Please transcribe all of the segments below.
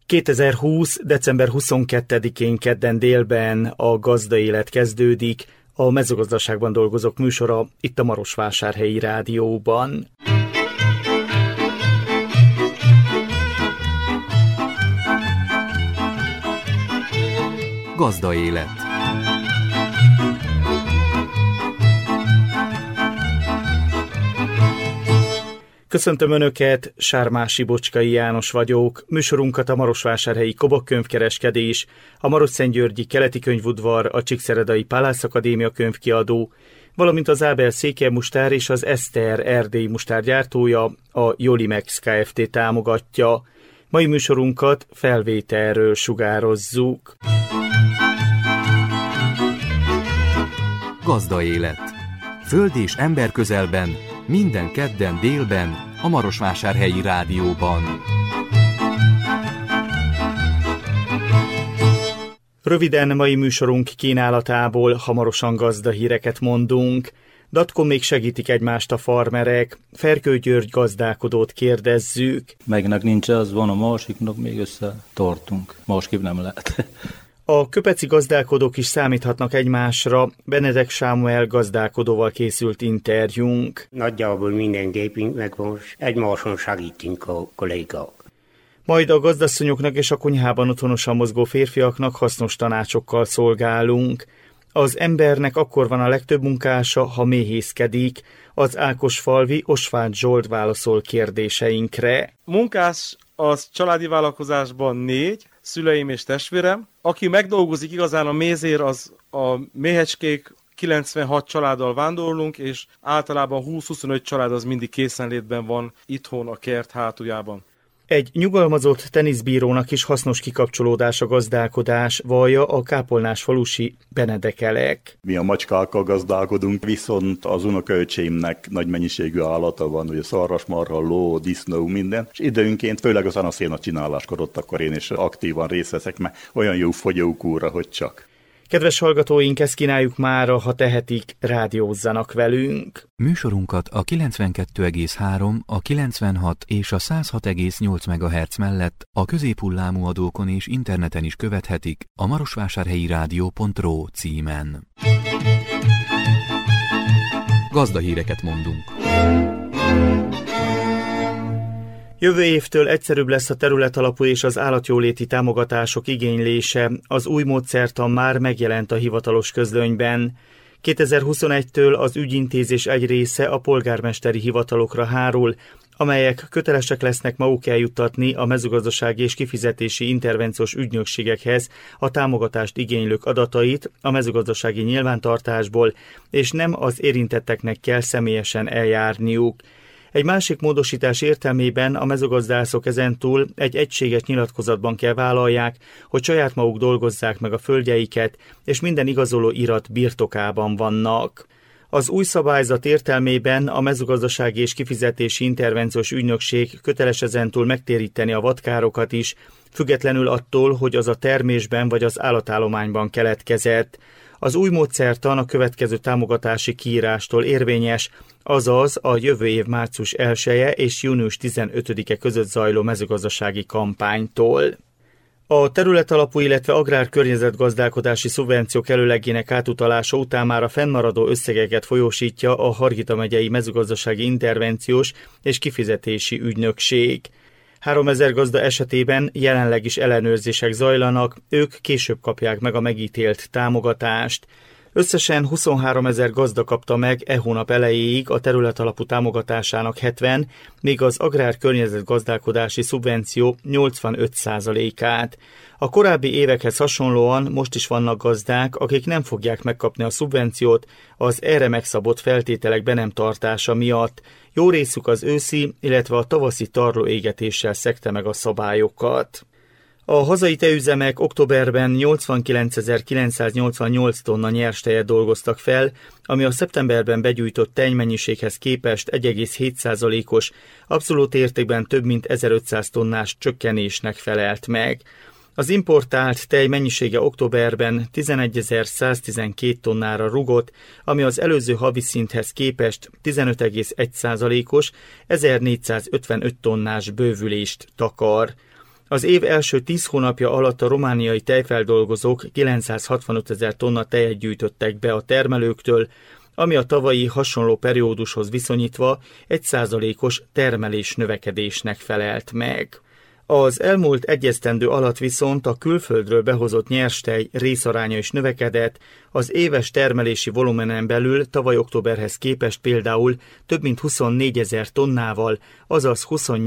2020. december 22-én kedden délben a Gazdaélet kezdődik, a mezőgazdaságban dolgozók műsora itt a Marosvásárhelyi Rádióban. Gazdaélet. Köszöntöm Önöket, Sármási Bocskai János vagyok. Műsorunkat a Marosvásárhelyi Kobok könyvkereskedés, a Marosszentgyörgyi Keleti Könyvudvar, a Csíkszeredai Palász Akadémia könyvkiadó, valamint az Ábel székelymustár és az Eszter erdélyi mustár gyártója, a Jolimex Kft. Támogatja. Mai műsorunkat felvételről sugározzuk. Gazdaélet. Föld és ember közelben, minden kedden délben, a Marosvásárhelyi Rádióban. Röviden mai műsorunk kínálatából hamarosan gazdahíreket mondunk. Datkon még segítik egymást a farmerek. Ferkő György gazdálkodót kérdezzük. Melyiknek nincs, az van, a másiknak még összetartunk. Másképp nem lehet. A köpeci gazdálkodók is számíthatnak egymásra. Benedek Sámuel gazdálkodóval készült interjúnk. Nagyjából minden gépünk megvan, egymáson segítünk a kollégák. Majd a gazdasszonyoknak és a konyhában otthonosan mozgó férfiaknak hasznos tanácsokkal szolgálunk. Az embernek akkor van a legtöbb munkása, ha méhészkedik. Az Ákosfalvi Osváth Zsolt válaszol kérdéseinkre. Munkás az családi vállalkozásban 4, szüleim és testvérem. Aki megdolgozik igazán a mézér, az a méhecskék, 96 családdal vándorlunk, és általában 20-25 család az mindig készenlétben van itthon a kert hátuljában. Egy nyugalmazott teniszbírónak is hasznos kikapcsolódás a gazdálkodás, vallja a kápolnás falusi Benedek Elek. Mi a macskákkal gazdálkodunk, viszont az unokaöcsémnek nagy mennyiségű állata van, ugye szarvasmarha, ló, disznó, minden, és időnként, főleg az anaszéna csináláskor ott akkor én is aktívan részt veszek, mert olyan jó fogyókúra, hogy csak. Kedves hallgatóink, ezt kínáljuk mára, ha tehetik, rádiózzanak velünk. Műsorunkat a 92,3, a 96 és a 106,8 MHz mellett a középhullámú adókon és interneten is követhetik a marosvásárhelyirádió.ro címen. Gazdahíreket mondunk. Jövő évtől egyszerűbb lesz a területalapú és az állatjóléti támogatások igénylése. Az új módszertan már megjelent a hivatalos közlönyben. 2021-től az ügyintézés egy része a polgármesteri hivatalokra hárul, amelyek kötelesek lesznek maguk eljuttatni a mezőgazdasági és kifizetési intervenciós ügynökségekhez a támogatást igénylők adatait a mezőgazdasági nyilvántartásból, és nem az érintetteknek kell személyesen eljárniuk. Egy másik módosítás értelmében a mezőgazdászok ezentúl egy egységes nyilatkozatban kell vállalják, hogy saját maguk dolgozzák meg a földjeiket, és minden igazoló irat birtokában vannak. Az új szabályzat értelmében a mezőgazdasági és kifizetési intervenciós ügynökség köteles ezentúl megtéríteni a vadkárokat is, függetlenül attól, hogy az a termésben vagy az állatállományban keletkezett. Az új módszertan a következő támogatási kiírástól érvényes, azaz a jövő év március 1-e és június 15-e között zajló mezőgazdasági kampánytól. A területalapú, illetve agrárkörnyezetgazdálkodási szubvenciók előlegének átutalása után már a fennmaradó összegeket folyósítja a Hargita megyei mezőgazdasági intervenciós és kifizetési ügynökség. 3000 gazda esetében jelenleg is ellenőrzések zajlanak, ők később kapják meg a megítélt támogatást. Összesen 23 000 gazda kapta meg e hónap elejéig a területalapú támogatásának 70, míg az agrárkörnyezetgazdálkodási szubvenció 85%-át. A korábbi évekhez hasonlóan most is vannak gazdák, akik nem fogják megkapni a szubvenciót az erre megszabott feltételek be nem tartása miatt. Jó részük az őszi, illetve a tavaszi tarlóégetéssel szegte meg a szabályokat. A hazai tejüzemek októberben 89.988 tonna nyerstejet dolgoztak fel, ami a szeptemberben begyújtott tejmennyiséghez képest 1,7%-os, abszolút értékben több mint 1500 tonnás csökkenésnek felelt meg. Az importált tej mennyisége októberben 11.112 tonnára rugott, ami az előző havi szinthez képest 15,1%-os, 1455 tonnás bővülést takar. Az év első 10 hónapja alatt a romániai tejfeldolgozók 965 000 tonna tejet gyűjtöttek be a termelőktől, ami a tavalyi hasonló periódushoz viszonyítva 1%-os termelés növekedésnek felelt meg. Az elmúlt egy esztendő alatt viszont a külföldről behozott nyerstej részaránya is növekedett, az éves termelési volumenen belül tavaly októberhez képest például több mint 24 000 tonnával, azaz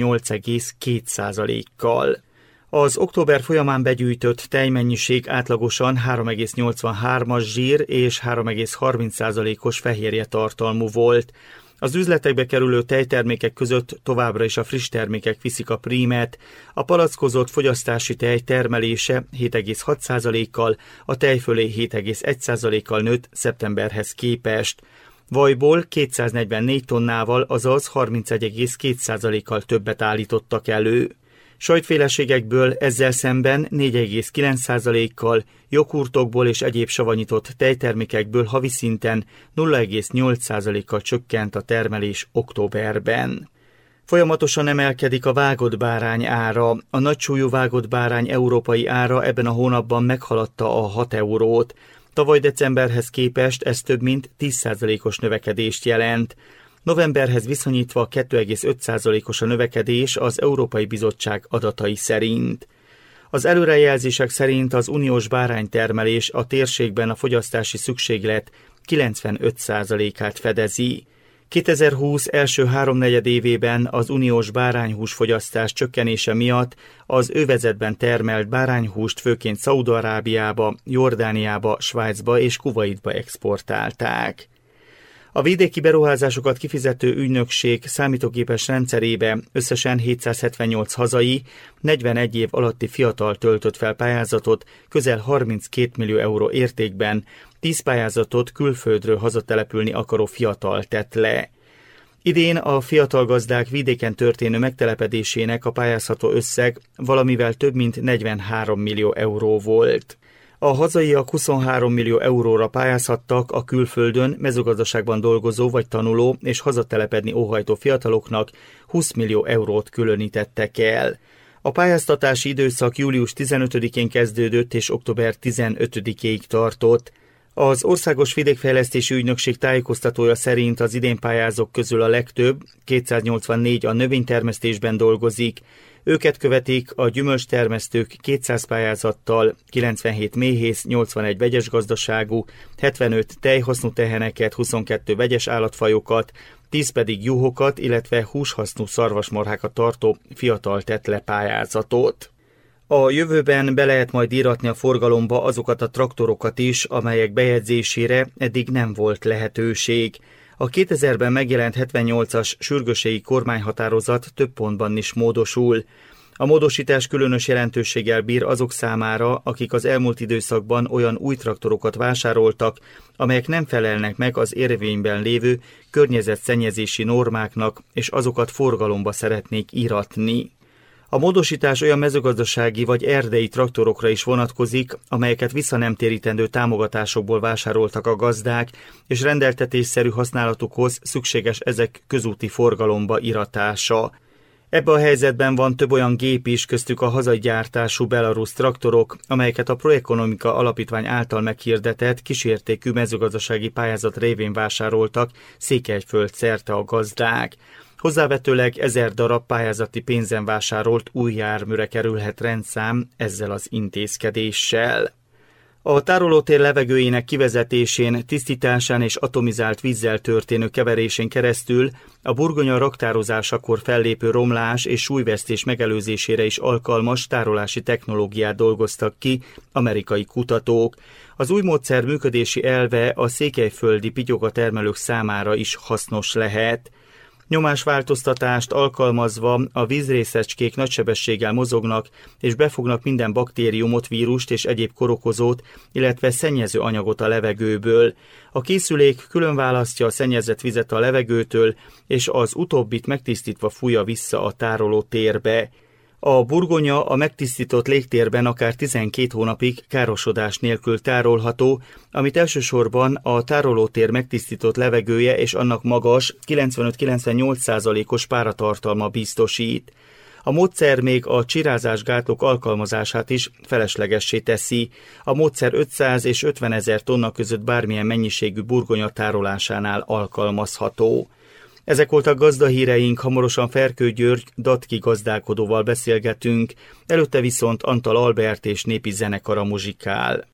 28,2%-kal. Az október folyamán begyűjtött tejmennyiség átlagosan 3,83-as zsír és 3,30%-os fehérje tartalmú volt. Az üzletekbe kerülő tejtermékek között továbbra is a friss termékek viszik a prímet, a palackozott fogyasztási tej termelése 7,6%-kal, a tejfölé 7,1%-kal nőtt szeptemberhez képest. Vajból 244 tonnával, azaz 31,2%-kal többet állítottak elő. Sajtféleségekből ezzel szemben 4,9%-kal, joghurtokból és egyéb savanyított tejtermékekből havi szinten 0,8%-kal csökkent a termelés októberben. Folyamatosan emelkedik a vágott bárány ára. A nagysúlyú vágott bárány európai ára ebben a hónapban meghaladta a 6 eurót. Tavaly decemberhez képest ez több mint 10%-os növekedést jelent. Novemberhez viszonyítva 2,5%-os a növekedés az Európai Bizottság adatai szerint. Az előrejelzések szerint az uniós báránytermelés a térségben a fogyasztási szükséglet 95%-át fedezi. 2020 első háromnegyed évében az uniós bárányhús fogyasztás csökkenése miatt az övezetben termelt bárányhúst főként Szaúd-Arábiába, Jordániába, Svájcba és Kuvaitba exportálták. A vidéki beruházásokat kifizető ügynökség számítógépes rendszerébe összesen 778 hazai, 41 év alatti fiatal töltött fel pályázatot közel 32 millió euró értékben, 10 pályázatot külföldről hazatelepülni akaró fiatal tett le. Idén a fiatal gazdák vidéken történő megtelepedésének a pályázható összeg valamivel több mint 43 millió euró volt. A hazaiak 23 millió euróra pályázhattak, a külföldön mezőgazdaságban dolgozó vagy tanuló és hazatelepedni óhajtó fiataloknak 20 millió eurót különítettek el. A pályáztatási időszak július 15-én kezdődött és október 15-ig tartott. Az Országos Vidékfejlesztési Ügynökség tájékoztatója szerint az idén pályázók közül a legtöbb, 284 a növénytermesztésben dolgozik. Őket követik a gyümölcstermesztők 200 pályázattal, 97 méhész, 81 vegyes gazdaságú, 75 tejhasznú teheneket, 22 vegyes állatfajokat, 10 pedig juhokat, illetve húshasznú szarvasmarhákat tartó fiatal tett le pályázatot. A jövőben be lehet majd íratni a forgalomba azokat a traktorokat is, amelyek bejegyzésére eddig nem volt lehetőség. A 2000-ben megjelent 78-as sürgősségi kormányhatározat több pontban is módosul. A módosítás különös jelentőséggel bír azok számára, akik az elmúlt időszakban olyan új traktorokat vásároltak, amelyek nem felelnek meg az érvényben lévő környezetszennyezési normáknak, és azokat forgalomba szeretnék íratni. A módosítás olyan mezőgazdasági vagy erdei traktorokra is vonatkozik, amelyeket visszanemtérítendő támogatásokból vásároltak a gazdák, és rendeltetésszerű használatukhoz szükséges ezek közúti forgalomba iratása. Ebben a helyzetben van több olyan gép is, köztük a hazai gyártású belarusz traktorok, amelyeket a Proekonomika Alapítvány által meghirdetett kísértékű mezőgazdasági pályázat révén vásároltak Székelyföld szerte a gazdák. Hozzávetőleg 1000 darab pályázati pénzen vásárolt új járműre kerülhet rendszám ezzel az intézkedéssel. A tárolótér levegőjének kivezetésén, tisztításán és atomizált vízzel történő keverésén keresztül a burgonya raktározásakor fellépő romlás és súlyvesztés megelőzésére is alkalmas tárolási technológiát dolgoztak ki amerikai kutatók. Az új módszer működési elve a székelyföldi pityoggatermelők számára is hasznos lehet. Nyomásváltoztatást alkalmazva a vízrészecskék nagy sebességgel mozognak és befognak minden baktériumot, vírust és egyéb korokozót, illetve szennyező anyagot a levegőből. A készülék külön választja a szennyezett vizet a levegőtől, és az utóbbit megtisztítva fújja vissza a tároló térbe. A burgonya a megtisztított légtérben akár 12 hónapig károsodás nélkül tárolható, amit elsősorban a tárolótér megtisztított levegője és annak magas 95-98%-os páratartalma biztosít. A módszer még a csirázásgátlók alkalmazását is feleslegessé teszi. A módszer 500 és 50 000 tonna között bármilyen mennyiségű burgonya tárolásánál alkalmazható. Ezek voltak gazdahíreink, hamarosan Ferkő György datki gazdálkodóval beszélgetünk, előtte viszont Antal Albert és népi zenekara muzsikál.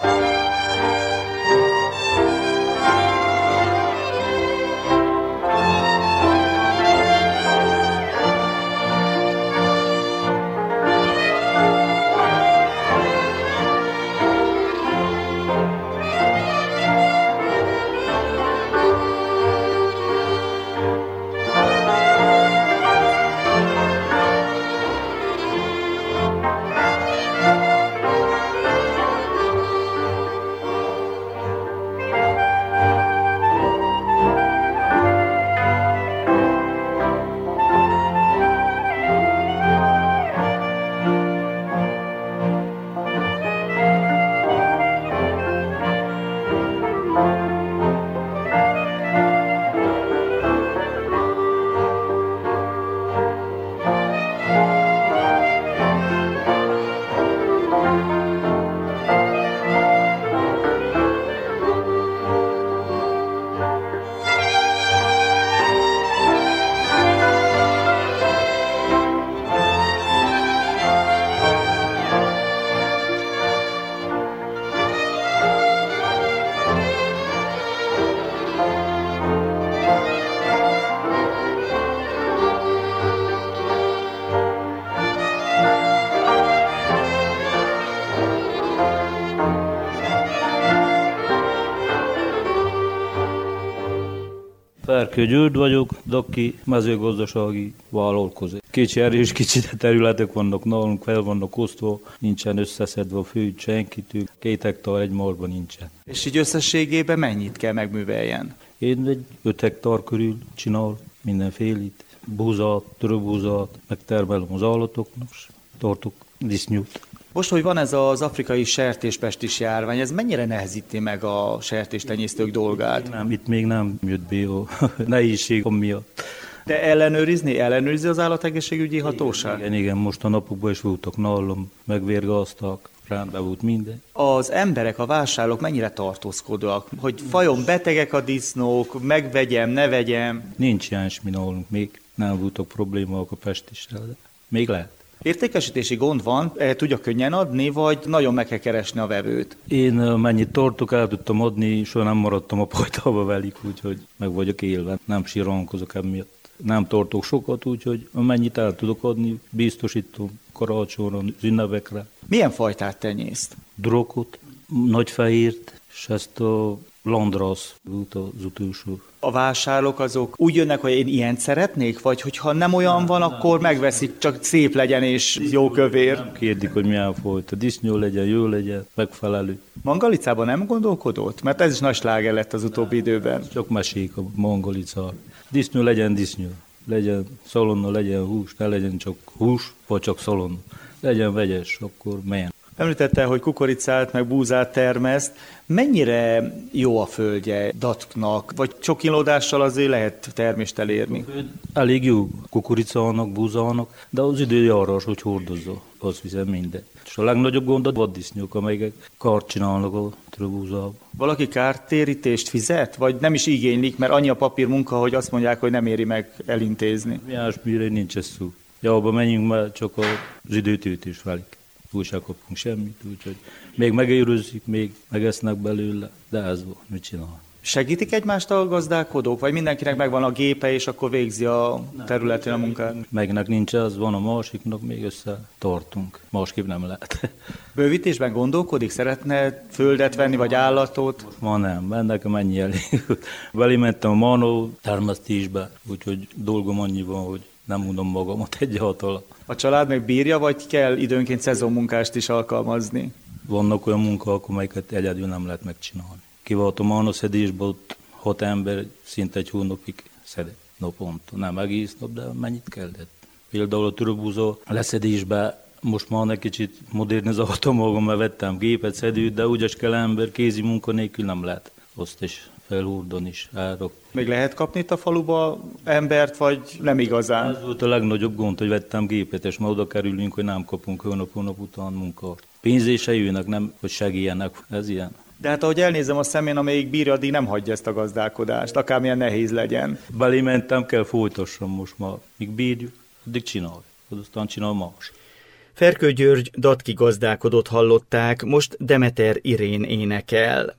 Ferkő György vagyok, daki mezőgazdasági vállalkozó. Kicsi erős, kicsi területek vannak nálunk, fel vannak osztva, nincsen összeszedve a főt senkitől, 2 hektár egy marban nincsen. És így összességében mennyit kell megműveljen? Én egy 5 hektár körül csinál mindenfélét, búzát, törőbúzát, megtermelem az állatoknak, tartok disznót. Most, hogy van ez az afrikai sertéspestis járvány, ez mennyire nehezíti meg a sertéstenyésztők dolgát? Nem, itt még nem jött be a nehézség miatt. De ellenőrizi az állategészségügyi hatóság? Igen, most a napokban is voltak nálam, megvérgáztak, rendben volt minden. Az emberek, a vásárlók mennyire tartózkodóak? Hogy fajon betegek a disznók, megvegyem, ne vegyem? Nincs ilyen semmi nálunk, még nem voltak problémák a pestissel, de még lehet. Értékesítési gond van, tudja könnyen adni, vagy nagyon meg kell keresni a vevőt? Én mennyit tartok, el tudtam adni, soha nem maradtam a pajtába velük, úgyhogy meg vagyok élve, nem síralkozok emiatt. Nem tartok sokat, úgyhogy mennyit el tudok adni, biztosítom karácsonyra, ünnepekre. Milyen fajtát tenyészt? Drokot, nagyfehért, és ezt a landrasz volt az utolsó. A vásárlók azok úgy jönnek, hogy én ilyent szeretnék, vagy hogyha nem olyan van, akkor megveszik, csak szép legyen és jó kövér. Nem kérdik, hogy milyen fajta, disznó legyen, jó legyen, megfelelő. Mangalicában nem gondolkodott? Mert ez is nagy sláger lett az utóbbi időben. Csak mesék a mangalicáról. Disznó legyen disznó, legyen szalonna, legyen hús, ne legyen csak hús, vagy csak szalonna. Legyen vegyes, akkor melyen. Említette, hogy kukoricát meg búzát termeszt. Mennyire jó a földje datknak, vagy csokinlódással azért lehet termést elérni? Elég jó kukoricának, búzának, de az időjárás, hogy hordozza, az viszont minden. És a legnagyobb gond a vaddisznók, amelyek kárt csinálnak a búzában. Valaki kártérítést fizet, vagy nem is igénylik, mert annyi a papírmunka, hogy azt mondják, hogy nem éri meg elintézni? Ilyesmire nincs ez szó. Abba menjünk, mert csak az időtűtés válik. Úgy sem kapunk semmit, úgyhogy még megőrözik, még megesznek belőle, de ez van, mit csinál. Segítik egymást a gazdálkodók, vagy mindenkinek megvan a gépe, és akkor végzi a területén a munkát? Megnek nincs ez, van a másiknak, még összetartunk. Másképp nem lehet. Bővítésben gondolkodik? Szeretne földet venni, vagy állatot? Ma nem, nekem ennyi elég. Belimentem a manó termesztésbe, úgyhogy dolgom annyi van, hogy nem mondom magamat egyáltalán. A család meg bírja, vagy kell időnként szezonmunkást is alkalmazni? Vannak olyan munkák, amelyeket egyedül nem lehet megcsinálni. Kivált a manószedésbe, ott 6 ember szinte egy hónapig szedett naponta. Nem egész nap, de mennyit kellett. Például a törőbúza leszedésbe most már egy kicsit modernizáltam magam, mert vettem gépet, szedőt, de úgyis kell ember, kézi munka nélkül nem lehet azt is Felhúrdon is árok. Még lehet kapni itt a faluba embert, vagy nem igazán? Ez volt a legnagyobb gond, hogy vettem gépet, és ma oda kerülünk, hogy nem kapunk hónap után munkát. Pénzé se jönnek, nem, hogy segíjenek, ez ilyen. De hát ahogy elnézem a szemén, amelyik bírja, addig nem hagyja ezt a gazdálkodást, akármilyen nehéz legyen. Belémentem, kell folytassam most már. Míg bírjuk, addig csinálj. Aztán csinál más. Ferkő György datki gazdálkodót hallották, most Demeter Irén énekel.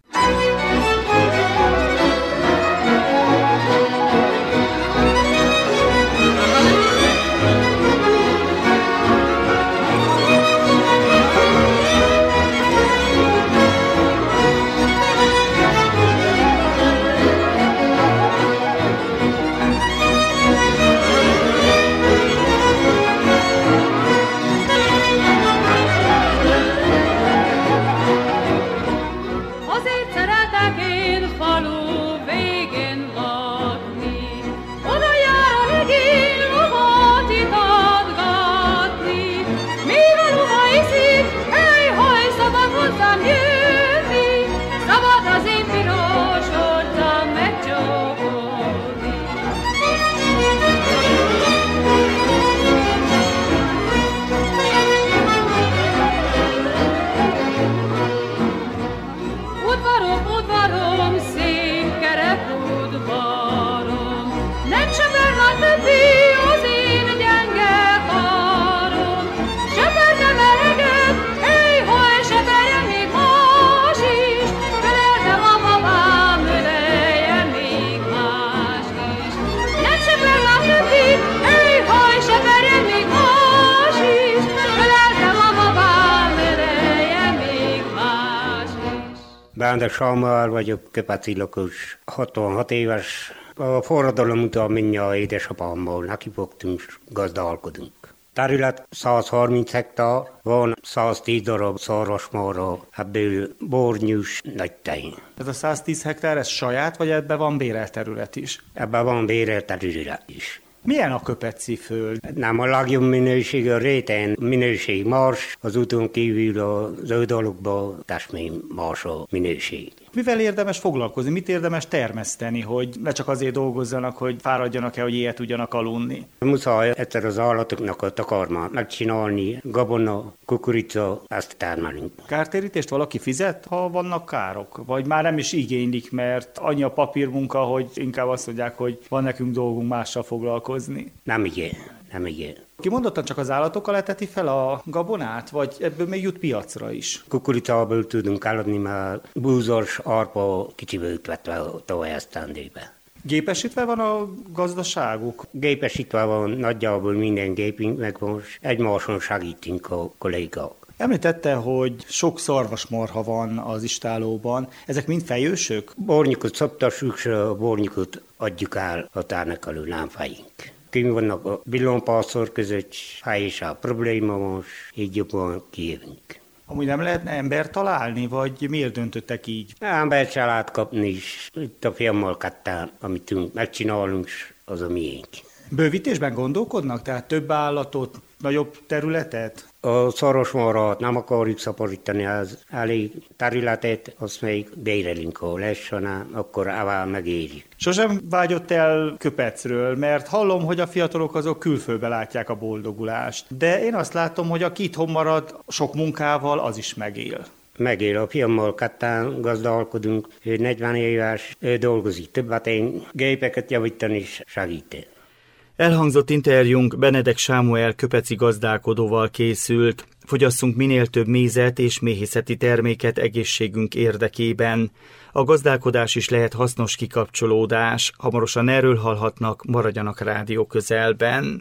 Bánda Sámuel vagyok, Köpeci lakos, 66 éves. A forradalom után mindjárt édesapámmal nekifogtunk, gazdálkodunk. Terület 130 hektár, van 110 darab szarvasmarha, ebből bornyús nagy tej. Ez a 110 hektár, ez saját, vagy ebben van bérelt terület is? Ebben van bérelt terület is. Milyen a köpeci föld? Nem a legjobb minőség a réten, minőség más, az úton kívül a zöldalokban testmény más a minőség. Mivel érdemes foglalkozni, mit érdemes termeszteni, hogy ne csak azért dolgozzanak, hogy fáradjanak-e, hogy ilyet tudjanak aludni? Muszáj egyszer az állatoknak a takarmát megcsinálni, gabona, kukorica, ezt termelünk. Kártérítést valaki fizet, ha vannak károk? Vagy már nem is igénylik, mert annyi a papírmunka, hogy inkább azt mondják, hogy van nekünk dolgunk mással foglalkozni? Nem igen, nem igen. Kimondottan csak az állatokkal eteti fel a gabonát, vagy ebből még jut piacra is? Kukoricából tudunk eladni, mert búzos, arpa kicsiből vetve a tojasztendőbe. Gépesítve van a gazdaságuk? Gépesítve van, nagyjából minden gépünk megvan, egymáson segítünk a kollégák. Említette, hogy sok szarvasmarha van az istálóban. Ezek mind fejősök? Bornyukot szoptassuk, és a bornyukot adjuk el, a tárnak alul nem fejünk. Kint vannak a villonpászor között, és a probléma most, így jobban kijövünk. Amúgy nem lehetne embert találni, vagy miért döntöttek így? Embert se lehet kapni is. Itt a fiammal ketten, amit megcsinálunk, az a miénk. Bővítésben gondolkodnak? Tehát több állatot, nagyobb területet? A szarvasmarhat nem akarjuk szaporítani, az elég területet, azt még bérelünk, ha lesz, hanem akkor ával megérjük. Sosem vágyott el Köpecről, mert hallom, hogy a fiatalok azok külföldbe látják a boldogulást. De én azt látom, hogy aki itthon marad sok munkával, az is megél. Megél, a fiammal ketten gazdálkodunk, ő 40 éves, ő dolgozik többet, én gépeket javítani is segíti. Elhangzott interjúnk Benedek Sámuel köpeci gazdálkodóval készült. Fogyasszunk minél több mézet és méhészeti terméket egészségünk érdekében. A gazdálkodás is lehet hasznos kikapcsolódás. Hamarosan erről hallhatnak, maradjanak rádió közelben.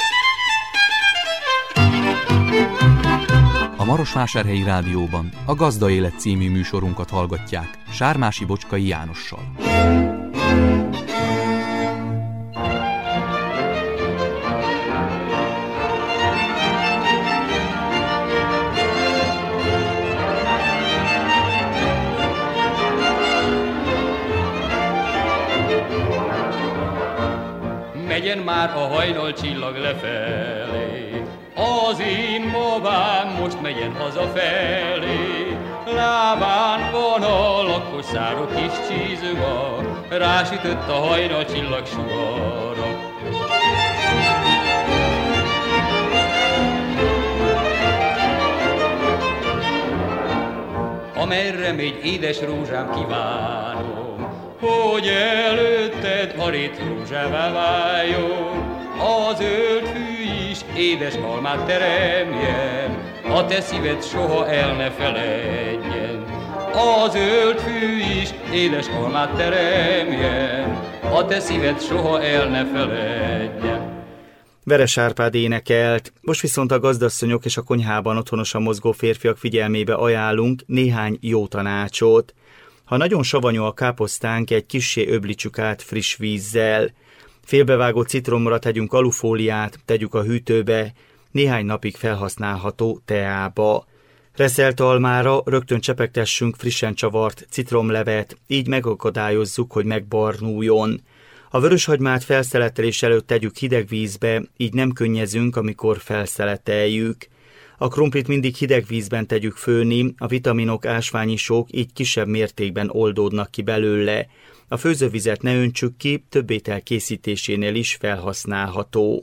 A Marosvásárhelyi Rádióban a Gazda Élet című műsorunkat hallgatják Sármási Bocskai Jánossal. Megyen már a hajnal csillag lefelé, a Az én babám most megyen hazafelé, lábán van a lakos szárok kis csízuga, rásütött a hajnal csillagsugara. Amerre megy édes rózsám, kívánom, hogy előtted a rét rózsává váljon. A zöld fű is édes almát teremjen, a te szíved soha el ne feledjen. A zöld fű is édes almát teremjen, a te szíved soha el ne feledjen. Veres Árpád énekelt, most viszont a gazdasszonyok és a konyhában otthonosan mozgó férfiak figyelmébe ajánlunk néhány jó tanácsot. Ha nagyon savanyú a káposztánk, egy kissé öblítsük át friss vízzel. Félbevágott citromra tegyünk alufóliát, tegyük a hűtőbe, néhány napig felhasználható teába. Reszelt almára rögtön csepegtessünk frissen csavart citromlevet, így megakadályozzuk, hogy megbarnuljon. A vöröshagymát felszeletelés előtt tegyük hideg vízbe, így nem könnyezünk, amikor felszeleteljük. A krumplit mindig hideg vízben tegyük főni, a vitaminok, ásványisok így kisebb mértékben oldódnak ki belőle. A főzővizet ne öntsük ki, több étel készítésénél is felhasználható.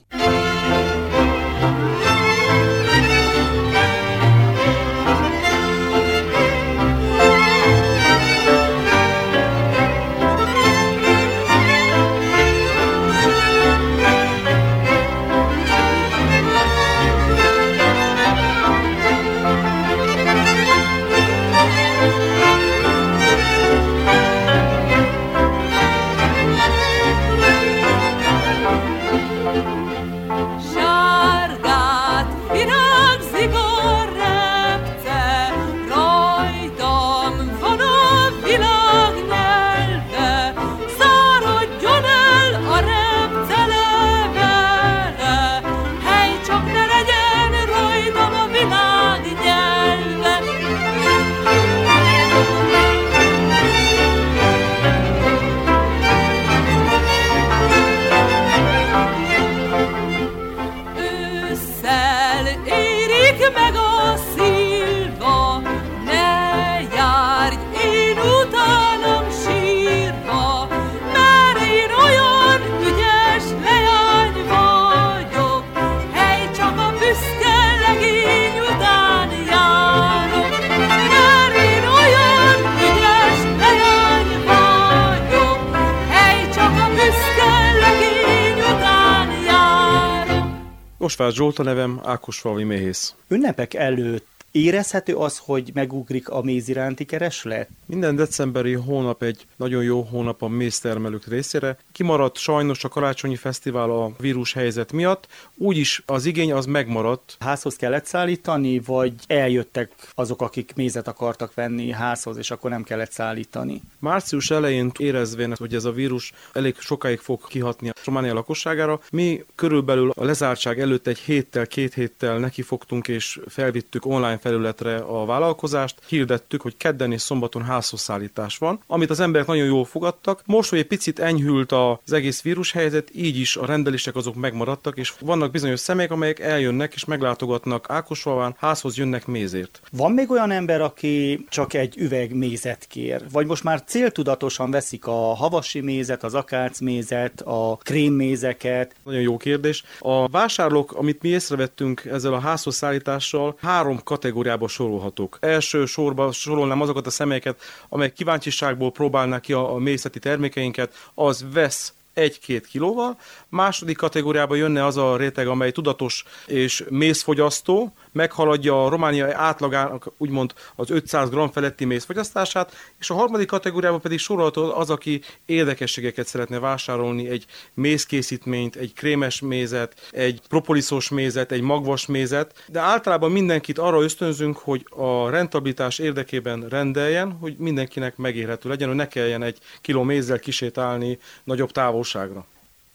Osváth Zsolt a nevem, Ákosfalvi méhész. Ünnepek előtt érezhető az, hogy megugrik a méz iránti kereslet? Minden decemberi hónap egy nagyon jó hónap a méztermelők részére. Kimaradt sajnos a karácsonyi fesztivál a vírushelyzet miatt, úgyis az igény az megmaradt. Házhoz kellett szállítani, vagy eljöttek azok, akik mézet akartak venni házhoz, és akkor nem kellett szállítani? Március elején érezvén, hogy ez a vírus elég sokáig fog kihatni a Románia lakosságára, mi körülbelül a lezártság előtt két héttel nekifogtunk és felvittük online felületre a vállalkozást, hirdettük, hogy kedden és szombaton házhoz szállítás van, amit az emberek nagyon jól fogadtak. Most, hogy egy picit enyhült az egész vírushelyzet, így is a rendelések azok megmaradtak, és vannak bizonyos személyek, amelyek eljönnek és meglátogatnak Ákosfalván, házhoz jönnek mézért. Van még olyan ember, aki csak egy üveg mézet kér? Vagy most már céltudatosan veszik a havasi mézet, az akácmézet, a krémmézeket? Nagyon jó kérdés. A vásárlók, amit mi észrevettünk ezzel a házhoz szállítással, 3 kategóriába sorolhatók. Első sorba sorolnám azokat a személyeket, amelyek kíváncsiságból próbálnak ki a mézeti termékeinket, az vesz 1-2 kilóval. Második kategóriába jönne az a réteg, amely tudatos és mézfogyasztó, meghaladja a Románia átlagának úgymond az 500 g feletti mézfogyasztását, és a harmadik kategóriába pedig sorolható az, aki érdekességeket szeretne vásárolni, egy mézkészítményt, egy krémes mézet, egy propoliszos mézet, egy magvas mézet, de általában mindenkit arra ösztönzünk, hogy a rentabilitás érdekében rendeljen, hogy mindenkinek megérhető legyen, hogy ne kelljen 1 kiló mézzel kisétálni nagyobb távolságra.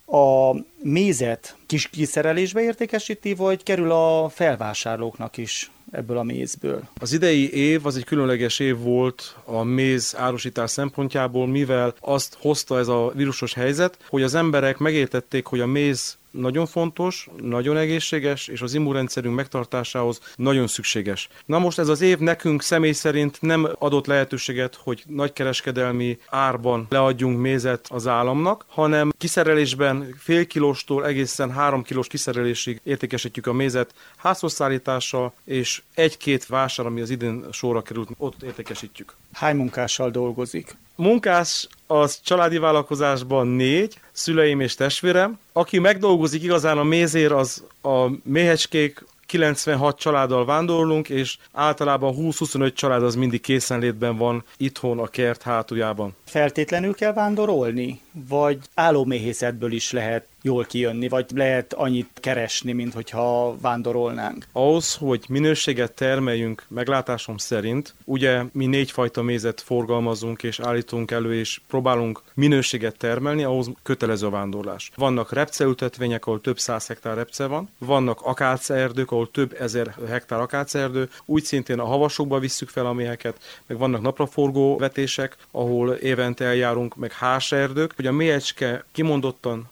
A mézet kis kiszerelésbe értékesíti, vagy kerül a felvásárlóknak is ebből a mézből? Az idei év az egy különleges év volt a méz árusítás szempontjából, mivel azt hozta ez a vírusos helyzet, hogy az emberek megértették, hogy a méz nagyon fontos, nagyon egészséges, és az immunrendszerünk megtartásához nagyon szükséges. Na most ez az év nekünk személy szerint nem adott lehetőséget, hogy nagykereskedelmi árban leadjunk mézet az államnak, hanem kiszerelésben fél kilóstól egészen 3 kilós kiszerelésig értékesítjük a mézet házhozszállítással, és 1-2 vásár, ami az idén sorra került, ott értékesítjük. Hány munkással dolgozik? Munkás az családi vállalkozásban 4, szüleim és testvérem. Aki megdolgozik igazán a mézért, az a méhecskék, 96 családdal vándorlunk, és általában 20-25 család az mindig készenlétben van itthon a kert hátuljában. Feltétlenül kell vándorolni? Vagy állóméhészetből is lehet jól kijönni, vagy lehet annyit keresni, mint hogyha vándorolnánk? Ahhoz, hogy minőséget termeljünk, meglátásom szerint, ugye mi 4 fajta mézet forgalmazunk és állítunk elő, és próbálunk minőséget termelni, ahhoz kötelező a vándorlás. Vannak repceültetvények, ahol több 100 hektár repce van, vannak akácerdők, ahol több 1000 hektár akácerdő, úgy szintén a havasokba visszük fel a méheket, meg vannak napraforgó vetések, ahol évente eljárunk, meg háserdők, hogy a méhecske kimondottan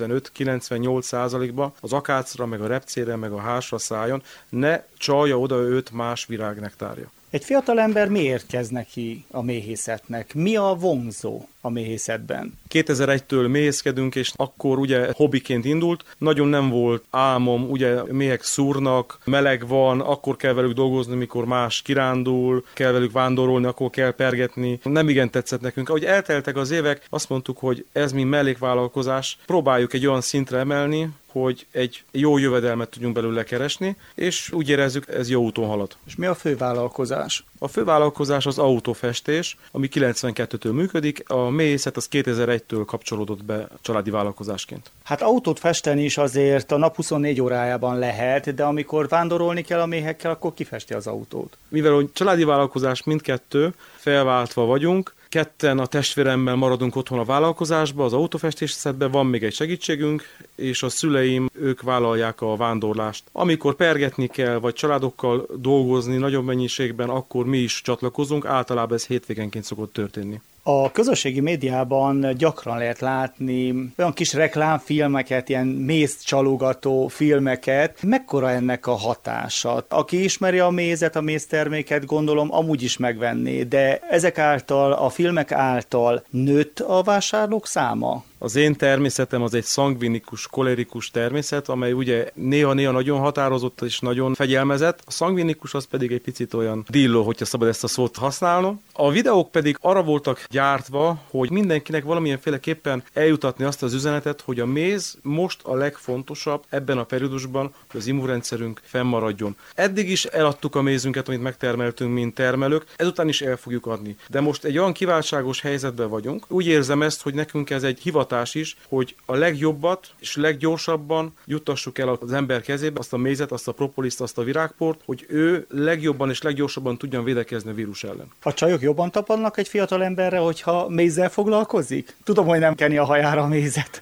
95-98%-ba az akácra, meg a repcére, meg a hásra szálljon, ne csalja oda őt más virágnektárja. Egy fiatal ember miért kezd neki a méhészetnek? Mi a vonzó a méhészetben? 2001-től méhészkedünk, és akkor ugye hobbiként indult. Nagyon nem volt álmom, ugye méhek szúrnak, meleg van, akkor kell velük dolgozni, mikor más kirándul, kell velük vándorolni, akkor kell pergetni. Nem igen tetszett nekünk. Ahogy elteltek az évek, azt mondtuk, hogy ez mi mellékvállalkozás, próbáljuk egy olyan szintre emelni, hogy egy jó jövedelmet tudjunk belőle keresni, és úgy érezzük, ez jó úton halad. És mi a fővállalkozás? A fővállalkozás az autófestés, ami 92-től működik, a méhészet az 2001-től kapcsolódott be családi vállalkozásként. Hát autót festeni is azért a nap 24 órájában lehet, de amikor vándorolni kell a méhekkel, akkor kifesti az autót. Mivel hogy családi vállalkozás mindkettő, felváltva vagyunk, ketten a testvéremmel maradunk otthon a vállalkozásba, az autófestészetben, van még egy segítségünk, és a szüleim, ők vállalják a vándorlást. Amikor pergetni kell, vagy családokkal dolgozni nagyobb mennyiségben, akkor mi is csatlakozunk, általában ez hétvégenként szokott történni. A közösségi médiában gyakran lehet látni olyan kis reklámfilmeket, ilyen mézcsalogató filmeket. Mekkora ennek a hatása? Aki ismeri a mézet, a mézterméket, gondolom amúgy is megvenné, de ezek által, a filmek által nőtt a vásárlók száma? Az én természetem az egy szangvinikus, kolerikus természet, amely ugye néha-néha nagyon határozott és nagyon fegyelmezett. A szangvinikus az pedig egy picit olyan dilló, hogyha szabad ezt a szót használnom. A videók pedig arra voltak gyártva, hogy mindenkinek valamilyenféleképpen eljutatni azt az üzenetet, hogy a méz most a legfontosabb ebben a periódusban, hogy az immunrendszerünk fennmaradjon. Eddig is eladtuk a mézünket, amit megtermeltünk, mint termelők, ezután is el fogjuk adni. De most egy olyan kiváltságos helyzetben vagyunk. Úgy érzem ezt, hogy nekünk ez egy hivatás is, hogy a legjobbat és leggyorsabban juttassuk el az ember kezébe azt a mézet, azt a propoliszt, azt a virágport, hogy ő legjobban és leggyorsabban tudjon védekezni a vírus ellen. A csajok jobban tapadnak egy fiatal emberre, hogyha mézzel foglalkozik? Tudom, hogy nem keni a hajára a mézet.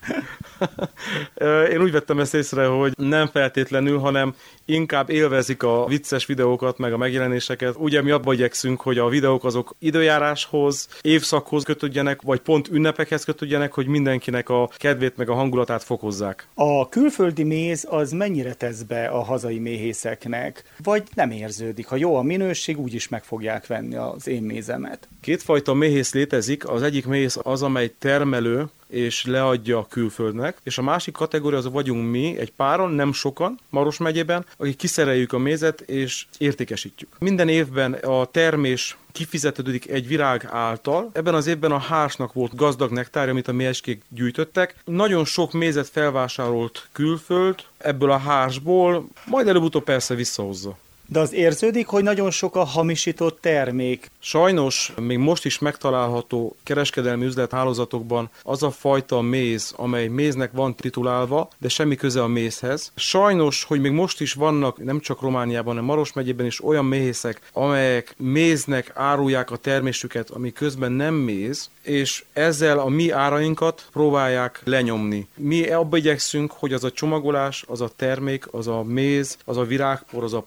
Én úgy vettem ezt észre, hogy nem feltétlenül, hanem inkább élvezik a vicces videókat, meg a megjelenéseket. Ugye mi abba igyekszünk, hogy a videók azok időjáráshoz, évszakhoz kötődjenek, vagy pont ünnepekhez kötődjenek, hogy mindenkinek a kedvét meg a hangulatát fokozzák. A külföldi méz az mennyire tesz be a hazai méhészeknek? Vagy nem érződik? Ha jó a minőség, úgyis meg fogják venni az én mézemet. Kétfajta méhész létezik. Az egyik méhész az, amely termelő, és leadja külföldnek, és a másik kategória az vagyunk mi, egy páron, nem sokan, Maros megyében, akik kiszereljük a mézet és értékesítjük. Minden évben a termés kifizetődik egy virág által. Ebben az évben a hársnak volt gazdag nektárja, amit a méhecskék gyűjtöttek. Nagyon sok mézet felvásárolt külföld ebből a hársból, majd előbb-utóbb persze visszahozza. De az érződik, hogy nagyon sok a hamisított termék. Sajnos még most is megtalálható kereskedelmi üzlethálózatokban az a fajta méz, amely méznek van titulálva, de semmi köze a mézhez. Sajnos, hogy még most is vannak, nem csak Romániában, hanem Maros megyében is olyan méhészek, amelyek méznek árulják a termésüket, ami közben nem méz, és ezzel a mi árainkat próbálják lenyomni. Mi abba igyekszünk, hogy az a csomagolás, az a termék, az a méz, az a virágpor, az a propolis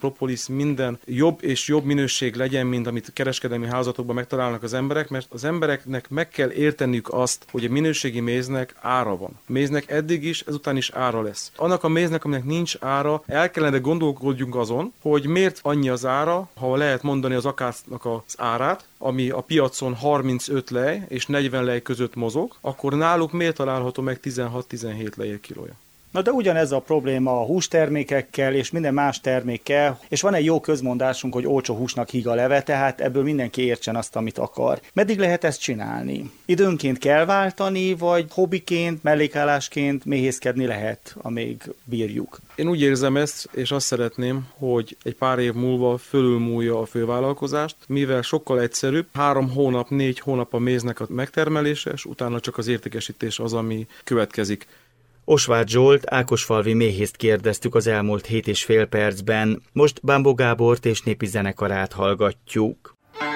minden jobb és jobb minőség legyen, mint amit kereskedelmi házatokban megtalálnak az emberek, mert az embereknek meg kell érteniük azt, hogy a minőségi méznek ára van. A méznek eddig is, ezután is ára lesz. Annak a méznek, aminek nincs ára, el kellene gondolkodjunk azon, hogy miért annyi az ára, ha lehet mondani az akácnak az árát, ami a piacon 35 lej és 40 lej között mozog, akkor náluk miért található meg 16-17 lej kilója? Na de ugyanez a probléma a hústermékekkel és minden más termékkel, és van egy jó közmondásunk, hogy olcsó húsnak híg a leve, tehát ebből mindenki értsen azt, amit akar. Meddig lehet ezt csinálni? Időnként kell váltani, vagy hobbiként, mellékállásként méhészkedni lehet, amíg bírjuk? Én úgy érzem ezt, és azt szeretném, hogy egy pár év múlva fölülmúlja a fővállalkozást, mivel sokkal egyszerűbb, 3 hónap, 4 hónap a méznek a megtermelése, és utána csak az értékesítés az, ami következik. Osváth Zsolt, ákosfalvi méhészt kérdeztük az elmúlt 7,5 percben. Most Bámbó Gábort és népi zenekarát hallgatjuk.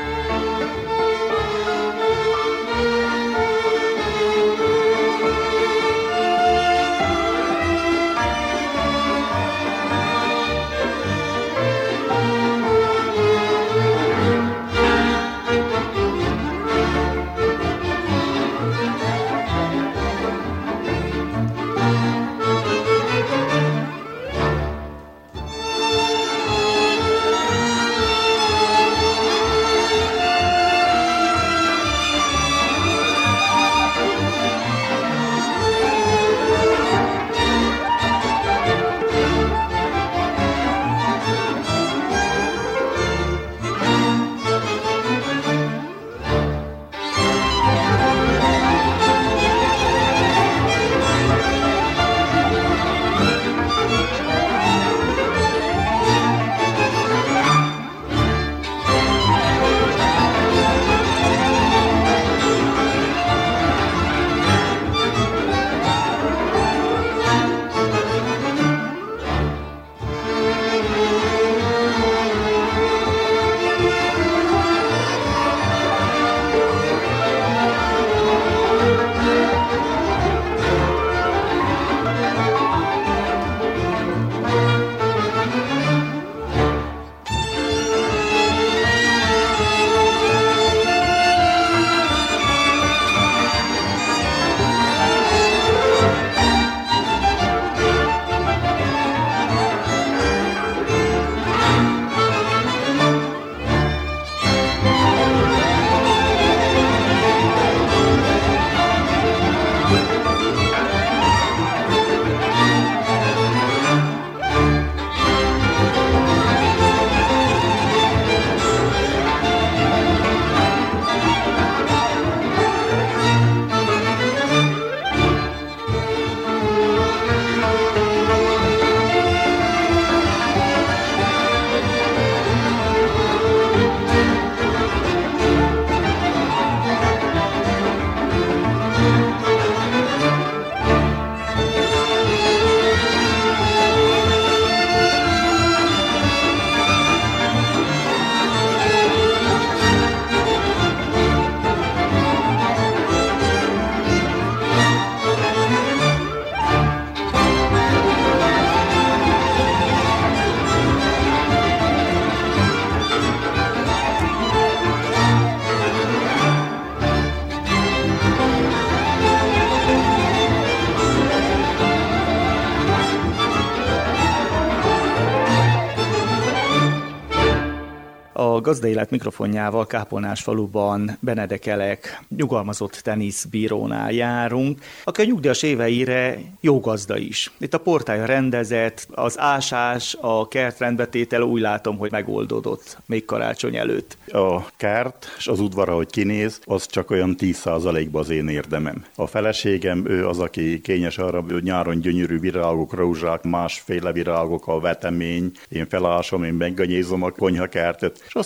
A Gazdaélet mikrofonjával Kápolnásfaluban Benedek Elek nyugalmazott teniszbírónál járunk, aki a nyugdíjas éveire jó gazda is. Itt a portálya rendezett, az ásás, a kertrendbetétel úgy látom, hogy megoldódott még karácsony előtt. A kert és az udvar, ahogy kinéz, az csak olyan 10%-ban az én érdemem. A feleségem, ő az, aki kényes arra, hogy nyáron gyönyörű virágok, rózsák, másféle virágok, a vetemény, én felásom, én megganyézom a konyhakertet, és azt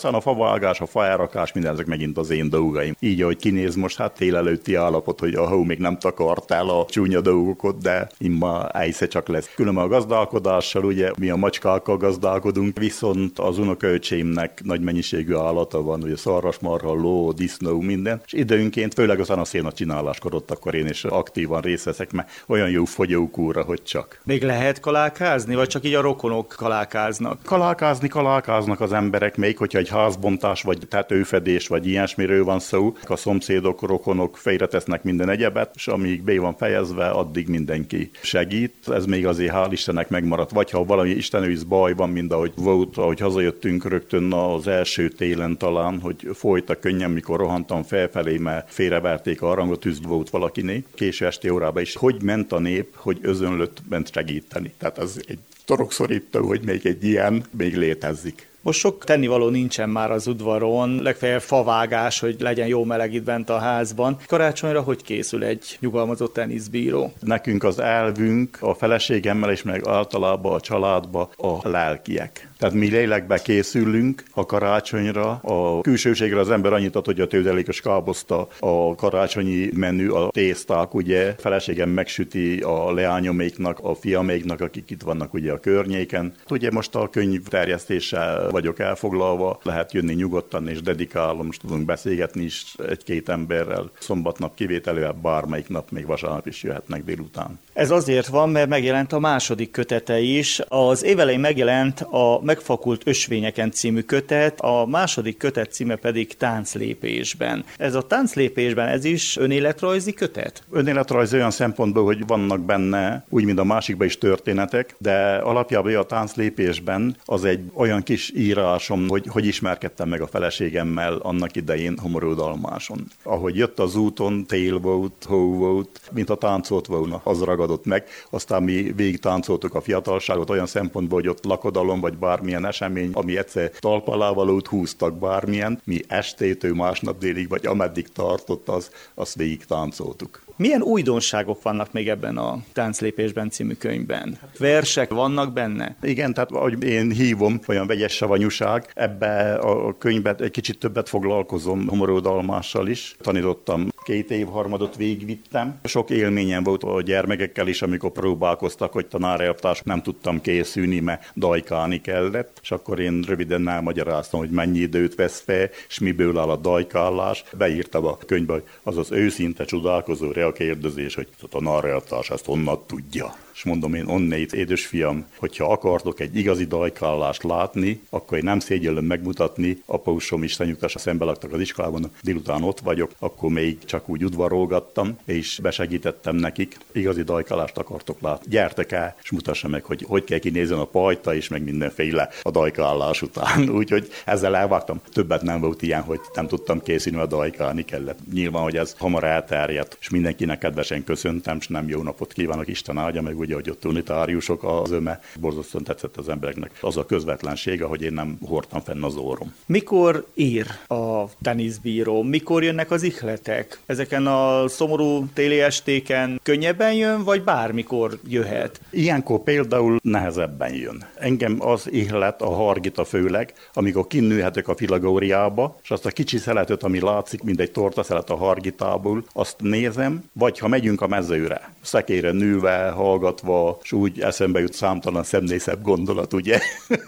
Aztán a favágás, a faelrakás, minden ezek megint az én dolgaim. Így, ahogy kinéz most, hát tél előtti állapot, hogy a hó még nem takart el a csúnya dolgokat, de imma egyszer csak lesz. Különben a gazdálkodással, ugye mi a macskákkal gazdálkodunk, viszont az unokaöcsémnek nagy mennyiségű állata van, ugye szarvasmarha, ló, disznó, minden, és időnként, főleg az anaszéna csináláskor ott akkor én is aktívan részt veszek, mert olyan jó fogyókúra, hogy csak. Még lehet kalákázni, vagy csak így a rokonok kalákáznak? Kalákáznak az emberek, még hogyha egy házbontás, vagy tetőfedés, vagy ilyesmiről van szó, a szomszédok, rokonok félretesznek minden egyebet, és amíg be van fejezve, addig mindenki segít. Ez még azért hál' Istennek megmaradt. Vagy ha valami istenőiz baj van, mint ahogy volt, ahogy hazajöttünk rögtön az első télen talán, hogy folyt a könnyem, mikor rohantam felfelé, mert félreverték a harangot, tűz volt valakiné. Késő esti órában is. Hogy ment a nép, hogy özönlött ment segíteni. Tehát ez egy torokszorító, hogy még egy ilyen még létezik. Most sok tennivaló nincsen már az udvaron, legfeljebb favágás, hogy legyen jó meleg itt bent a házban. Karácsonyra hogy készül egy nyugalmazott teniszbíró? Nekünk az elvünk a feleségemmel és meg általában a családba a lelkiek. Tehát mi lélekbe készülünk a karácsonyra. A külsőségre az ember annyit ad, hogy a tőzelékos káposzta, a karácsonyi menü, a tészták, ugye. Feleségem megsüti a leányoméknak, a fiaméknak, akik itt vannak ugye a környéken. Ugye most a könyv terjesztéssel vagyok elfoglalva, lehet jönni nyugodtan és dedikálom, most tudunk beszélgetni is egy-két emberrel. Szombatnap kivételével bármelyik nap, még vasárnap is jöhetnek délután. Ez azért van, mert megjelent a második kötete is. Az év elején megjelent a Megfakult ösvényeken című kötet, a második kötet címe pedig Tánclépésben. Ez a Tánclépésben, ez is önéletrajzi kötet? Önéletrajzi olyan szempontból, hogy vannak benne, úgy, mint a másikban is történetek, de alapjában a Tánclépésben az egy olyan kis írásom, hogy ismerkedtem meg a feleségemmel annak idején Homorodalmáson. Ahogy jött az úton, tél volt, hó volt, mint a táncolt volna, az ragadott meg. Aztán mi végig táncoltuk a fiatalságot olyan szempontból, hogy ott lakodalom, vagy bármilyen esemény, ami egyszer talp alá valót húztak bármilyen, mi estétől másnap délig, vagy ameddig tartott, azt végig táncoltuk. Milyen újdonságok vannak még ebben a Tánclépésben című könyvben? Versek vannak benne? Igen, tehát ahogy én hívom, olyan vegyes savanyúság, ebbe a könyvben egy kicsit többet foglalkozom homorodalmással is. Tanítottam 2 évharmadot végigvittem. Sok élményem volt a gyermekekkel is, amikor próbálkoztak, hogy tanárelvtárs nem tudtam készülni, mert dajkálni kellett, és akkor én röviden elmagyaráztam, hogy mennyi időt vesz fel, és miből áll a dajkálás. Beírtam a könyvbe, hogy az az őszinte csodálkozó kérdezés, hogy a tanárelvtárs ezt honnan tudja. És mondom én onnét, édesfiam, hogyha akartok egy igazi dajkálást látni, akkor én nem szégyellem megmutatni, apósom Isten nyugtassa, szembe laktak az iskolában, délután ott vagyok, akkor még csak úgy udvarolgattam, és besegítettem nekik. Igazi dajkálást akartok látni. Gyertek el, és mutassa meg, hogy kell kinézni a pajta, és meg mindenféle a dajkálás után. Úgyhogy ezzel elvágtam. Többet nem volt ilyen, hogy nem tudtam készülni, a dajkálni kellett. Nyilván, hogy ez hamar elterjedt, és mindenkinek kedvesen köszöntem, és nem jó napot kívánok, Isten áldja meg, ugye, hogy ott unitáriusok az öme. Borzasztóan tetszett az embereknek az a közvetlensége, hogy én nem hordtam fenn az orrom. Mikor ír a teniszbíró? Mikor jönnek az ihletek? Ezeken a szomorú téli estéken könnyebben jön, vagy bármikor jöhet? Ilyenkor például nehezebben jön. Engem az ihlet, a hargita főleg, amikor kinőhetek a filagóriába, és azt a kicsi szeletet, ami látszik, mint egy tortaszelet a hargitából, azt nézem, vagy ha megyünk a mezőre, szekére nőve, hallgatva, és úgy eszembe jut számtalan szemnészebb gondolat, ugye,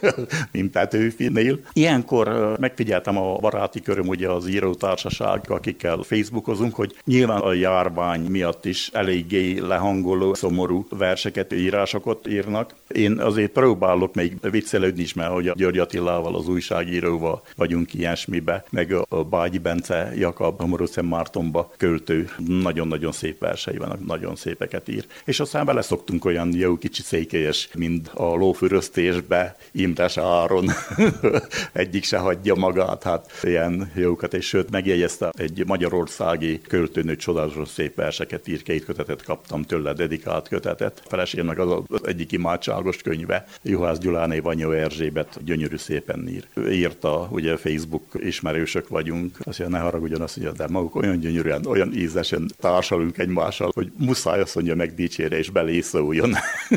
mint Petőfinél. Ilyenkor megfigyeltem a baráti köröm, ugye az írótársaság, akikkel Facebookozunk, hogy nyilván a járvány miatt is eléggé lehangoló, szomorú verseket, írásokat írnak. Én azért próbálok még viccelődni is, mert hogy a György Attilával, az újságíróval vagyunk ilyesmibe, meg a Bágyi Bence Jakab, Mártonba költő, nagyon-nagyon szép versei vannak, nagyon szépeket ír. És aztán vele szoktunk olyan jó kicsi székelyes, mint a lófüröztésbe, Imres Áron. Egyik se hagyja magát, hát ilyen jókat, és sőt megjegyezte egy magyarországi költőnő, csodálatos szép verseket ír, 2 kötetet kaptam tőle, dedikált kötetet. Feleségemnek az egyik imádságos könyve, Juha Juhász Gyuláné Vanyó Erzsébet gyönyörű szépen ír. Ő írta, ugye Facebook ismerősök vagyunk, azt mondja, ne haragudjon, azt mondja, de maguk olyan gyönyörűen, olyan ízesen társalunk egymással, hogy muszáj azt mondja megdicsérje és belészoljon,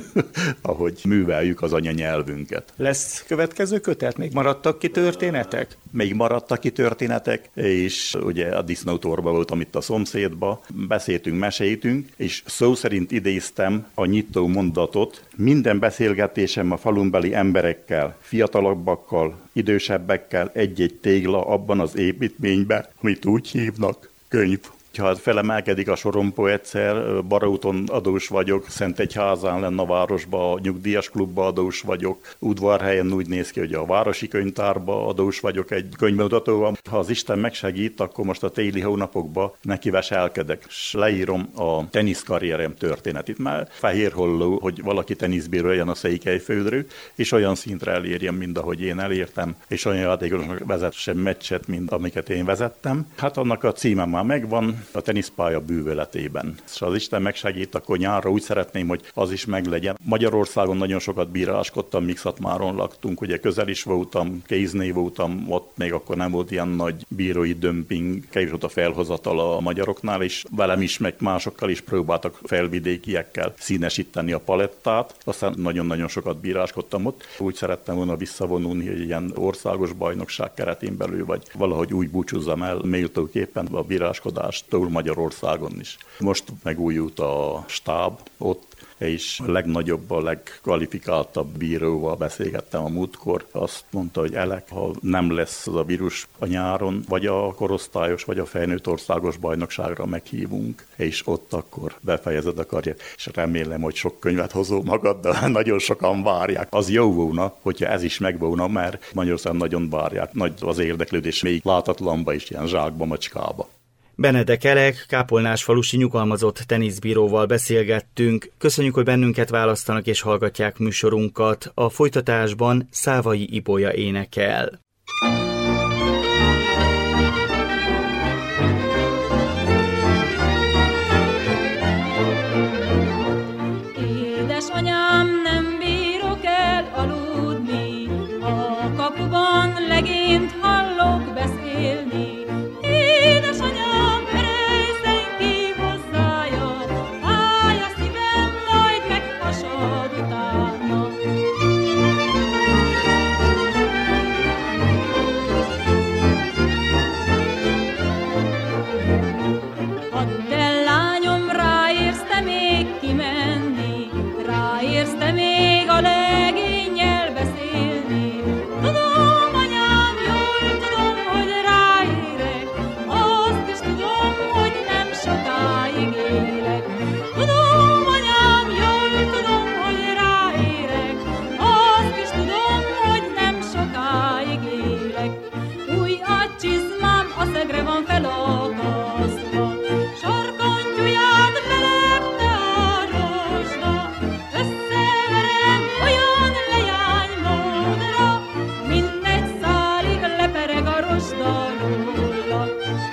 ahogy műveljük az anyanyelvünket. Lesz következő kötet? Még maradtak ki történetek? Még maradtak ki történetek, és ugye a disznótorba voltam itt a szomszédba, beszéltünk, meséltünk, és szó szerint idéztem a nyitó mondatot: minden beszélgetésem a falunbeli emberekkel, fiatalabbakkal, idősebbekkel egy-egy tégla abban az építményben, amit úgy hívnak könyv. Ha felemelkedik a sorompó egyszer, Baróton adós vagyok, Szentegyházán lenne a városba, a nyugdíjas klubba adós vagyok, Udvarhelyen úgy néz ki, hogy a városi könyvtárba adós vagyok egy könyvbemutatóval. Ha az Isten megsegít, akkor most a téli hónapokban nekiveselkedek, és leírom a teniszkarrierem történetét. Már fehérholló, hogy valaki teniszbíró legyen a Székelyföldről, és olyan szintre elérjem, mint ahogy én elértem, és olyan játékosnak vezessen meccset, mint amiket én vezettem. Hát annak a címe már megvan, a teniszpálya bűvöletében. És az Isten megsegít, akkor nyárra úgy szeretném, hogy az is meglegyen. Magyarországon nagyon sokat bíráskodtam, míg Szatmáron laktunk, ugye közel is voltam, Kézné voltam, ott még akkor nem volt ilyen nagy bírói dömping, kevés volt a felhozatal a magyaroknál, és velem is, meg másokkal is próbáltak felvidékiekkel színesíteni a palettát. Aztán nagyon-nagyon sokat bíráskodtam ott. Úgy szerettem volna visszavonulni, hogy ilyen országos bajnokság keretén belül, vagy valahogy úgy búcsúzzam el méltóképpen a bíráskodást Magyarországon is. Most megújult a stáb ott, és a legnagyobb, a legkvalifikáltabb bíróval beszélgettem a múltkor. Azt mondta, hogy Elek, ha nem lesz az a vírus a nyáron, vagy a korosztályos, vagy a felnőtt országos bajnokságra meghívunk, és ott akkor befejezed a karriert. És remélem, hogy sok könyvet hozol magaddal, nagyon sokan várják. Az jó volna, hogyha ez is megvolna, mert Magyarországon nagyon várják. Nagy az érdeklődés, még látatlanba is, ilyen zsákba, macskába. Benedek Elek, kápolnásfalusi nyugalmazott teniszbíróval beszélgettünk. Köszönjük, hogy bennünket választanak és hallgatják műsorunkat. A folytatásban Szávai Ibolya énekel. Édesanyám, nem bírok el aludni, a kapuban legényt hallok beszélni. Édesanyám, erejszen ki hozzája, fáj a szívem, majd meghasad utána. Add el, lányom, ráérsz te még kimenni, ráérsz te még a legénnyel beszélni. Tudom, anyám, jól tudom, hogy ráérek, azt is tudom, hogy nem sokáig élek. Tudom, anyám, jól tudom, hogy ráérek, azt is tudom, hogy nem sokáig élek. Új a csizmám, a szegre van felakasztva, sarkantyúját belepte a rozsda. Összeverem olyan leánymódra, mindegy szálig lepereg a rozsda róla.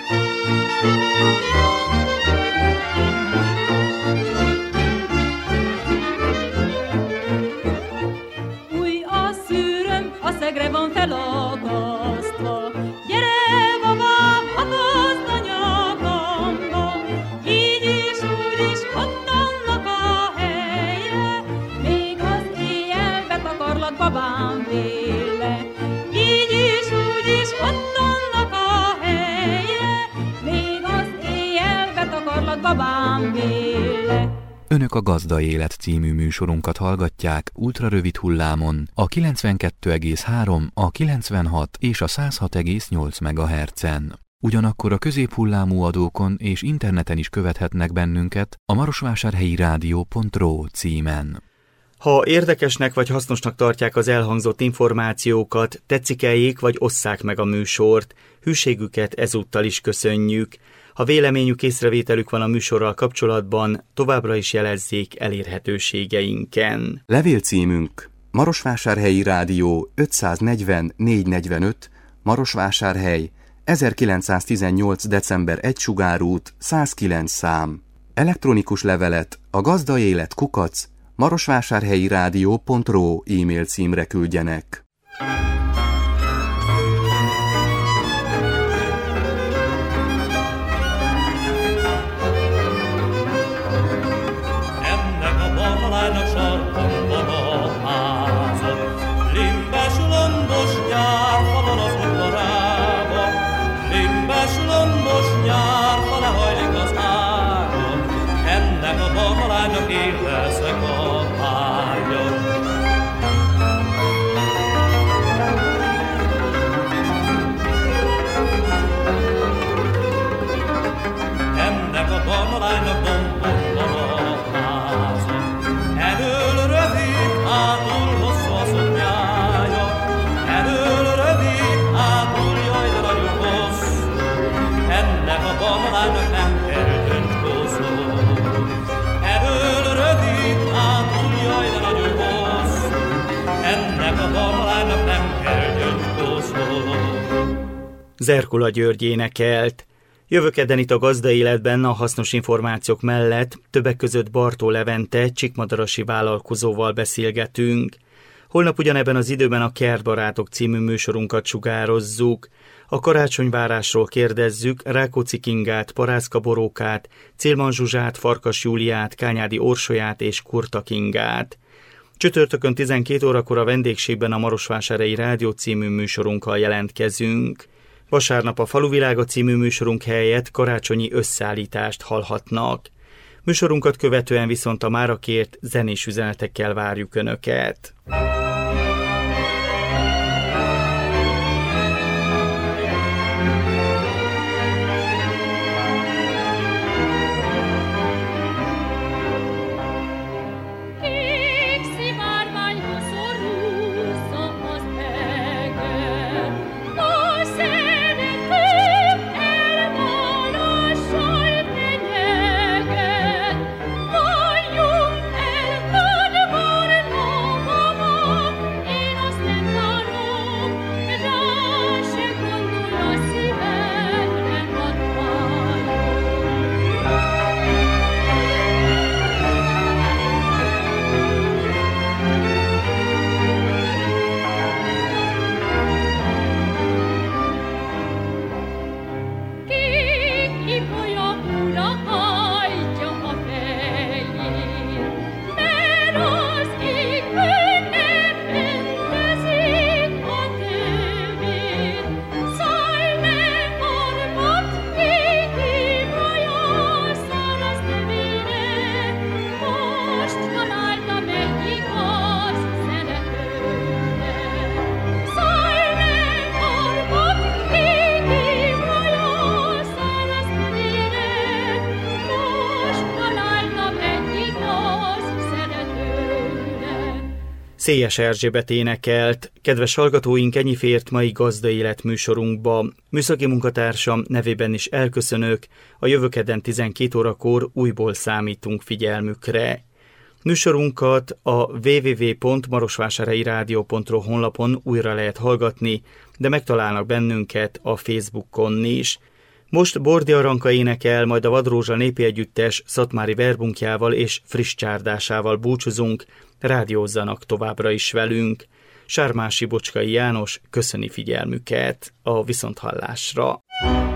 Új a szűröm, a szegre van felakasztva, gyere, babám, akaszd a nyakamba, így is, úgy is, ott annak a helye, még az éjjel betakarlak babám véle. Így is, úgy is, ott annak a helye, még az éjjel betakarlak babám véle. Önök a Gazda Élet című műsorunkat hallgatják ultrarövid hullámon a 92,3, a 96 és a 106,8 MHz-en. Ugyanakkor a középhullámú adókon és interneten is követhetnek bennünket a marosvásárhelyi rádió.ro címen. Ha érdekesnek vagy hasznosnak tartják az elhangzott információkat, tetszik-eljék vagy osszák meg a műsort, hűségüket ezúttal is köszönjük. Ha véleményük, észrevételük van a műsorral kapcsolatban, továbbra is jelezzék elérhetőségeinken. Levélcímünk: Marosvásárhelyi Rádió 540 445, Marosvásárhely, 1918. december 1 Sugárút, 109 szám. Elektronikus levelet a gazdaélet @ marosvásárhelyirádió.ro e-mail címre küldjenek. Ennek a barlánynak sarkon van a házat, limbes lombos nyárfalon az udvarába, limbes lombos nyárfa lehajlik az ágon, ennek a barlánynak én leszek a párja. Ennek a barna lánynak dombon van a háza, elől rövid, hátul hosszú a szoknyája, elől rövid, hátul jaj, de nagyon hosszú, ennek a barna lánynak nem kell gyöngykoszó. Elől rövid, hátul jaj, de nagyon hosszú, ennek a barna lánynak nem kell gyöngykoszó. Zerkula György énekelt. Jövő kedden itt a Gazda Életben a hasznos információk mellett többek között Bartó Levente csikmadarasi vállalkozóval beszélgetünk. Holnap ugyanebben az időben a Kertbarátok című műsorunkat sugározzuk. A karácsonyvárásról kérdezzük Rákóczi Kingát, Parászka Borókát, Célman Zsuzsát, Farkas Júliát, Kányádi Orsolyát és Kurta Kingát. Csütörtökön 12 órakor a vendégségben a Marosvásárhelyi Rádió című műsorunkkal jelentkezünk. Vasárnap a Faluvilága című műsorunk helyett karácsonyi összeállítást hallhatnak. Műsorunkat követően viszont a mára kért zenés üzenetekkel várjuk Önöket. Szélyes Erzsébet énekelt. Kedves hallgatóink, ennyi fért mai Gazda Élet műsorunkba. Műszaki munkatársam nevében is elköszönök, a jövő kedden 12 órakor újból számítunk figyelmükre. Műsorunkat a www.marosvásárhelyirádió.ro honlapon újra lehet hallgatni, de megtalálnak bennünket a Facebookon is. Most Bordi Aranka énekel, majd a Vadrózsa népi együttes szatmári verbunkjával és friss csárdásával búcsúzunk, rádiózzanak továbbra is velünk. Sármási Bocskai János köszöni figyelmüket, a viszonthallásra.